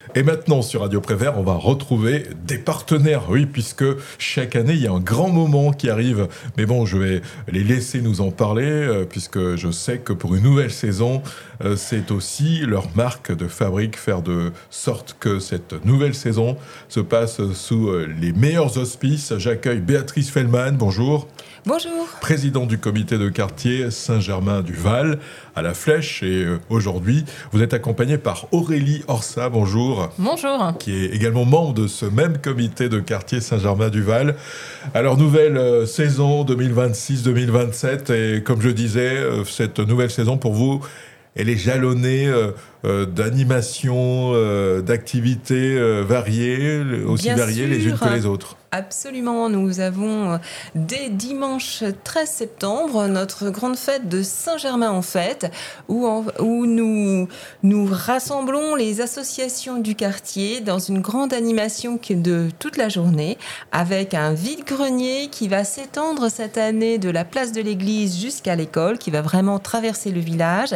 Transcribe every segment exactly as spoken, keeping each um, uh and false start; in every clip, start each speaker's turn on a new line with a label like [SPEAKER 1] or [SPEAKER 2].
[SPEAKER 1] Et maintenant, sur Radio Prévert, on va retrouver des partenaires. Oui, puisque chaque année, il y a un grand moment qui arrive. Mais bon, je vais les laisser nous en parler, euh, puisque je sais que pour une nouvelle saison, euh, c'est aussi leur marque de fabrique, faire de sorte que cette nouvelle saison se passe sous euh, les meilleurs auspices. J'accueille Béatrice Fellman, bonjour.
[SPEAKER 2] Bonjour.
[SPEAKER 1] Président du comité de quartier Saint-Germain-du-Val à La Flèche. Et euh, aujourd'hui, vous êtes accompagné par Aurélie Orsa, bonjour.
[SPEAKER 3] Bonjour.
[SPEAKER 1] Qui est également membre de ce même comité de quartier Saint-Germain-du-Val. Alors, nouvelle euh, saison deux mille vingt-six deux mille vingt-sept. Et comme je disais, euh, cette nouvelle saison pour vous, elle est jalonnée euh, euh, d'animations, euh, d'activités euh, variées, aussi
[SPEAKER 2] Bien
[SPEAKER 1] variées
[SPEAKER 2] sûr.
[SPEAKER 1] les unes que les autres.
[SPEAKER 2] Absolument, nous avons dès dimanche treize septembre notre grande fête de Saint-Germain en fête où, en, où nous, nous rassemblons les associations du quartier dans une grande animation de toute la journée avec un vide-grenier qui va s'étendre cette année de la place de l'église jusqu'à l'école, qui va vraiment traverser le village.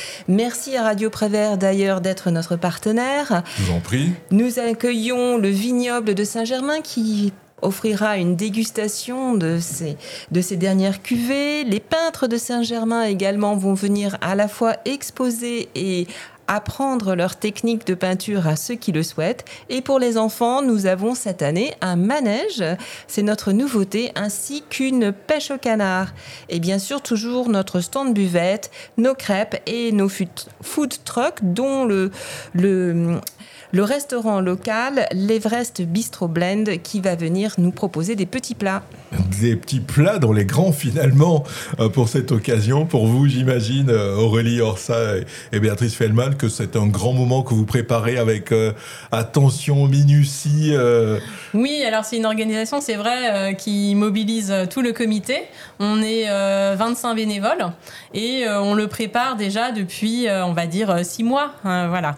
[SPEAKER 2] Merci à Radio Prévert d'ailleurs d'être notre partenaire.
[SPEAKER 1] Je vous en prie.
[SPEAKER 2] Nous accueillons le vignoble de Saint-Germain qui offrira une dégustation de ces, de ces dernières cuvées. Les peintres de Saint-Germain également vont venir à la fois exposer et apprendre leur technique de peinture à ceux qui le souhaitent. Et pour les enfants, nous avons cette année un manège, c'est notre nouveauté, ainsi qu'une pêche au canard. Et bien sûr, toujours notre stand buvette, nos crêpes et nos food trucks, dont le... le Le restaurant local, l'Everest Bistro Blend, qui va venir nous proposer des petits plats.
[SPEAKER 1] Des petits plats dans les grands, finalement, pour cette occasion. Pour vous, j'imagine, Aurélie Orsa et Béatrice Fellman, que c'est un grand moment que vous préparez avec euh, attention, minutie. Euh...
[SPEAKER 3] Oui, alors c'est une organisation, c'est vrai, euh, qui mobilise tout le comité. On est euh, vingt-cinq bénévoles et euh, on le prépare déjà depuis, euh, on va dire, six mois. Euh, voilà.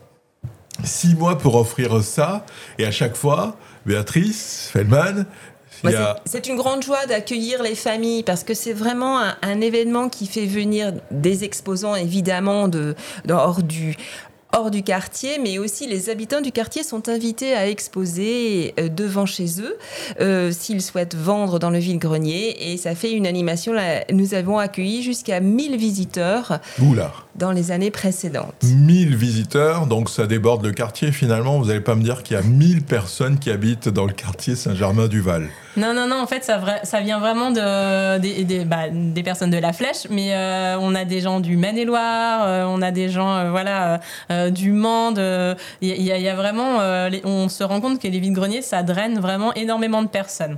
[SPEAKER 1] Six mois pour offrir ça, et à chaque fois, Béatrice Fellman, il y a...
[SPEAKER 2] c'est, c'est une grande joie d'accueillir les familles parce que c'est vraiment un, un événement qui fait venir des exposants évidemment de, de hors du hors du quartier, mais aussi les habitants du quartier sont invités à exposer devant chez eux euh, s'ils souhaitent vendre dans le vide-grenier, et ça fait une animation. Là, nous avons accueilli jusqu'à mille visiteurs.
[SPEAKER 1] Oula.
[SPEAKER 2] Dans les années précédentes.
[SPEAKER 1] mille visiteurs, donc ça déborde le quartier finalement. Vous n'allez pas me dire qu'il y a mille personnes qui habitent dans le quartier Saint-Germain-du-Val.
[SPEAKER 3] Non, non, non, en fait, ça, ça vient vraiment de, des, des, bah, des personnes de La Flèche, mais euh, on a des gens du Maine-et-Loire, euh, on a des gens euh, voilà, euh, du Mans. Il euh, y, y, y a vraiment, euh, les, on se rend compte que les vides-greniers, ça draine vraiment énormément de personnes.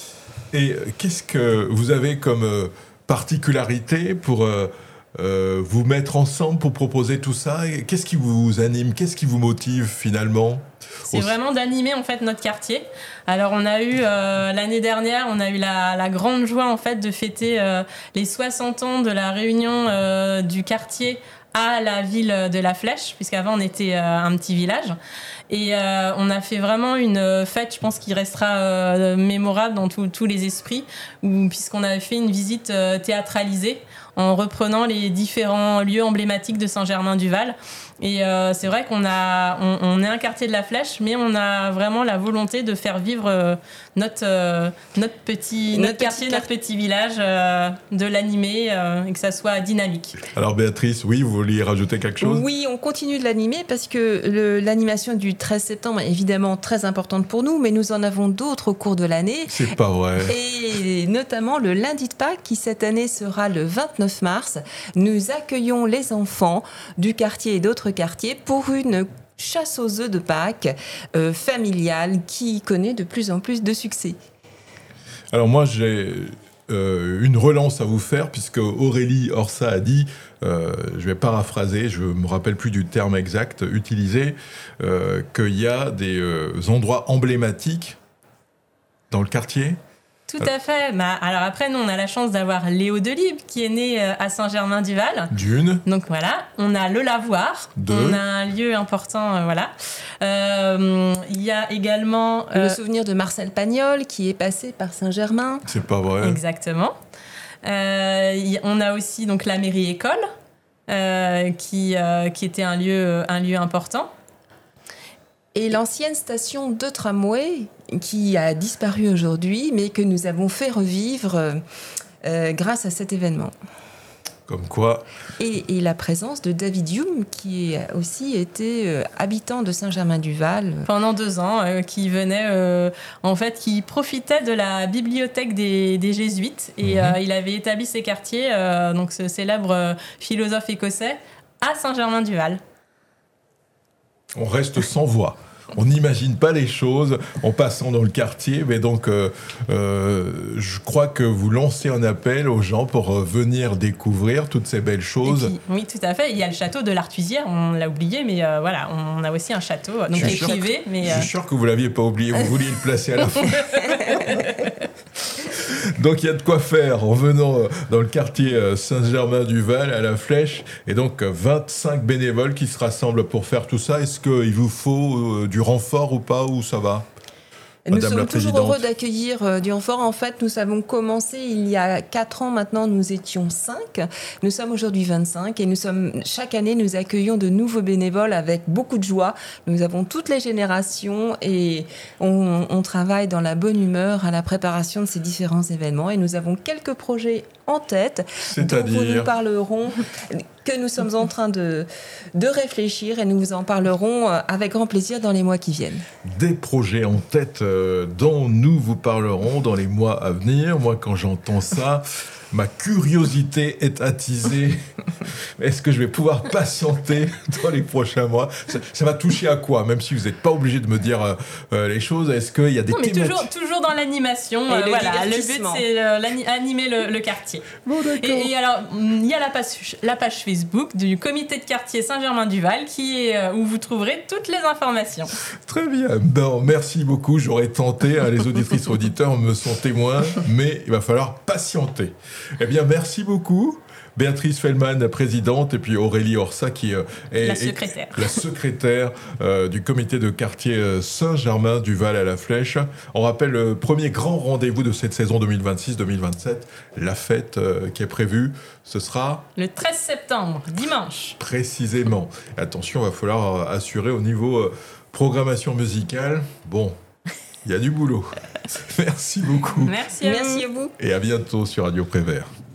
[SPEAKER 1] Et euh, qu'est-ce que vous avez comme euh, particularité pour... Euh, Euh, vous mettre ensemble pour proposer tout ça? Qu'est-ce qui vous anime? Qu'est-ce qui vous motive finalement?
[SPEAKER 3] C'est vraiment d'animer en fait notre quartier. Alors on a eu euh, l'année dernière, on a eu la, la grande joie en fait de fêter euh, les soixante ans de la réunion euh, du quartier à la ville de La Flèche, puisqu'avant on était euh, un petit village. Et euh, on a fait vraiment une fête, je pense, qui restera euh, mémorable dans tous les esprits, où, puisqu'on avait fait une visite euh, théâtralisée en reprenant les différents lieux emblématiques de Saint-Germain-du-Val. Et euh, c'est vrai qu'on a, on, on est un quartier de La Flèche, mais on a vraiment la volonté de faire vivre euh, notre, euh, notre, petit, notre, notre quartier, petit notre petit village, euh, de l'animer euh, et que ça soit dynamique.
[SPEAKER 1] Alors Béatrice, oui, vous vouliez rajouter quelque chose?
[SPEAKER 2] Oui, on continue de l'animer parce que le, l'animation du treize septembre est évidemment très importante pour nous, mais nous en avons d'autres au cours de l'année.
[SPEAKER 1] C'est pas vrai.
[SPEAKER 2] Et notamment le lundi de Pâques, qui cette année sera le vingt-neuf mars. Nous accueillons les enfants du quartier et d'autres quartiers pour une chasse aux œufs de Pâques euh, familiale qui connaît de plus en plus de succès.
[SPEAKER 1] Alors moi, j'ai euh, une relance à vous faire, puisque Aurélie Orsa a dit, euh, je vais paraphraser, je ne me rappelle plus du terme exact utilisé, euh, qu'il y a des euh, endroits emblématiques dans le quartier.
[SPEAKER 3] Tout à fait. Bah, alors après, nous, on a la chance d'avoir Léo Delibes, qui est né euh, à Saint-Germain-du-Val.
[SPEAKER 1] D'une.
[SPEAKER 3] Donc voilà, on a le lavoir.
[SPEAKER 1] Deux.
[SPEAKER 3] On a un lieu important, euh, voilà. Euh, il y a également...
[SPEAKER 2] Euh, le
[SPEAKER 3] euh,
[SPEAKER 2] souvenir de Marcel Pagnol, qui est passé par Saint-Germain.
[SPEAKER 1] C'est pas vrai.
[SPEAKER 3] Exactement. Euh, y, on a aussi donc la mairie-école, euh, qui, euh, qui était un lieu, un lieu important.
[SPEAKER 2] Et l'ancienne station de tramway qui a disparu aujourd'hui, mais que nous avons fait revivre euh, grâce à cet événement.
[SPEAKER 1] Comme quoi.
[SPEAKER 2] Et, et la présence de David Hume, qui a aussi été euh, habitant de Saint-Germain-du-Val.
[SPEAKER 3] Pendant deux ans, euh, qui venait, euh, en fait, qui profitait de la bibliothèque des, des Jésuites. Et mmh. euh, il avait établi ses quartiers, euh, donc ce célèbre euh, philosophe écossais, à Saint-Germain-du-Val.
[SPEAKER 1] On reste sans voix. On n'imagine pas les choses en passant dans le quartier, mais donc euh, euh, je crois que vous lancez un appel aux gens pour euh, venir découvrir toutes ces belles choses.
[SPEAKER 3] Puis, oui, tout à fait. Il y a le château de l'Artusière, on l'a oublié, mais euh, voilà, on a aussi un château, donc qui est privé.
[SPEAKER 1] Que,
[SPEAKER 3] mais,
[SPEAKER 1] euh... Je suis sûr que vous ne l'aviez pas oublié, vous vouliez le placer à la fin. Donc il y a de quoi faire en venant dans le quartier Saint-Germain-du-Val à la Flèche, et donc vingt-cinq bénévoles qui se rassemblent pour faire tout ça. Est-ce qu'il vous faut du renfort ou pas, ou ça va ?
[SPEAKER 2] Nous sommes toujours heureux d'accueillir euh, du renfort. En fait, nous avons commencé il y a quatre ans maintenant, nous étions cinq. Nous sommes aujourd'hui vingt-cinq et nous sommes, chaque année, nous accueillons de nouveaux bénévoles avec beaucoup de joie. Nous avons toutes les générations et on, on travaille dans la bonne humeur à la préparation de ces différents événements. Et nous avons quelques projets en tête dont vous nous parlerons, que nous sommes en train de, de réfléchir, et nous vous en parlerons avec grand plaisir dans les mois qui viennent.
[SPEAKER 1] Des projets en tête euh, dont nous vous parlerons dans les mois à venir. Moi, quand j'entends ça, ma curiosité est attisée. Est-ce que je vais pouvoir patienter dans les prochains mois ? ça, ça va toucher à quoi ? Même si vous n'êtes pas obligé de me dire euh, euh, les choses, est-ce qu'il y a des
[SPEAKER 3] non, mais
[SPEAKER 1] thématiques ?
[SPEAKER 3] toujours, toujours dans l'animation.
[SPEAKER 2] Euh,
[SPEAKER 3] le voilà, le but, c'est
[SPEAKER 2] euh,
[SPEAKER 3] animer le, le quartier.
[SPEAKER 1] Bon,
[SPEAKER 3] et, et alors, il y a la page, la page Facebook du comité de quartier Saint-Germain-du-Val qui est, euh, où vous trouverez toutes les informations.
[SPEAKER 1] Très bien. Bon, merci beaucoup. J'aurais tenté, hein, les auditrices auditeurs me sont témoins, mais il va falloir patienter. Eh bien, merci beaucoup. Béatrice Fellman, présidente, et puis Aurélie Orsa, qui euh, est
[SPEAKER 3] la secrétaire,
[SPEAKER 1] est la secrétaire euh, du comité de quartier euh, Saint-Germain-du-Val à la Flèche. On rappelle le premier grand rendez-vous de cette saison deux mille vingt-six deux mille vingt-sept, la fête euh, qui est prévue. Ce sera
[SPEAKER 3] le treize septembre, dimanche.
[SPEAKER 1] Précisément. Attention, il va falloir assurer au niveau euh, programmation musicale. Bon, il y a du boulot. Merci beaucoup.
[SPEAKER 3] Merci à
[SPEAKER 2] Merci
[SPEAKER 3] vous.
[SPEAKER 2] à vous.
[SPEAKER 1] Et à bientôt sur Radio Prévert.